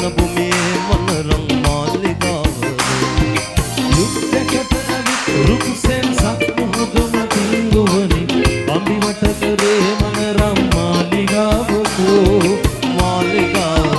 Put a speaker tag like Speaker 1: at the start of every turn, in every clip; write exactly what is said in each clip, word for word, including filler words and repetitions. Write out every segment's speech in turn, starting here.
Speaker 1: සරණ භූමියේ මනරම් මාලිගාවද යුද්ධකට ඇවිත් රුකුසෙන් සක්මුහුදුම තිංගුවනි අම්බිවට කරේ මනරම් මාලිගාවකෝ මාලිගාව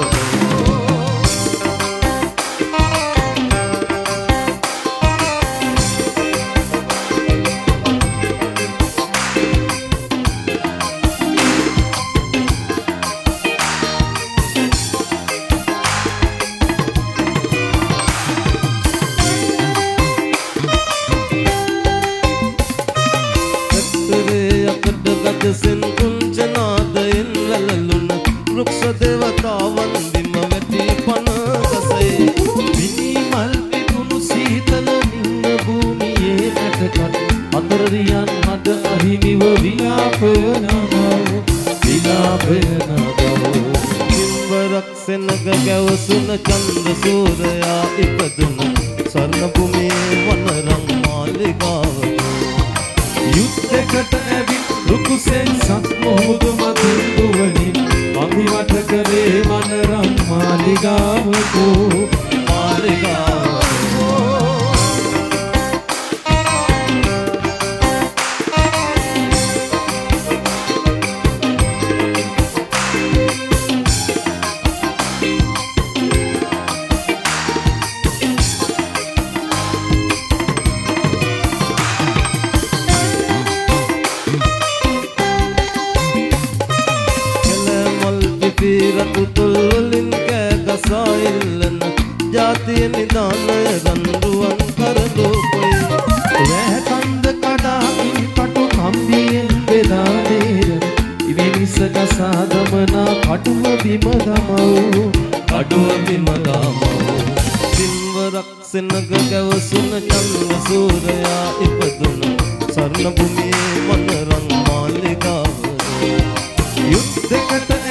Speaker 1: sen kunjanaadayen වැළලුන වෘක්ෂ දේවතාවන් බිම වැටි පන ගසයි මිනි මල් පිපුණු සීතල නින්න භූමියේ ඇටකට අතරියන් මද අහිමිව විලාපනව විලාපනව කිම්වරක් සෙනග ගැවසුන චන්ද්‍ර සූර්යයා ඉපදුන ස්වර්ණ භූමියේ වනරම් මාලිගාව යුද්ධකට ඇවිත් රුකුසෙන් සක්මුහුදුම තිංගුවනි අම්බිවට කරේ මනරම් මාලිගාවකෝ මාලිගාව රතුතුල් වලින් කෑ ගසා එල්ලන ජාතිය නිදානය රන්රුවන් කරදෝපොයි වැහ කන්ද කඩාකින් කටු කම්බියෙන් බෙදා දේරන ඉවිනිස ගසා දමනා කටුව බිම දමව් කටුව බිම දමව් සිල්වරක් සෙනග ගැවසුන චන්ද්‍ර සූර්යයා ඉපදුන ස්වර්ණ භූමියේ මනරම් මාලිගාව යුද්ධකට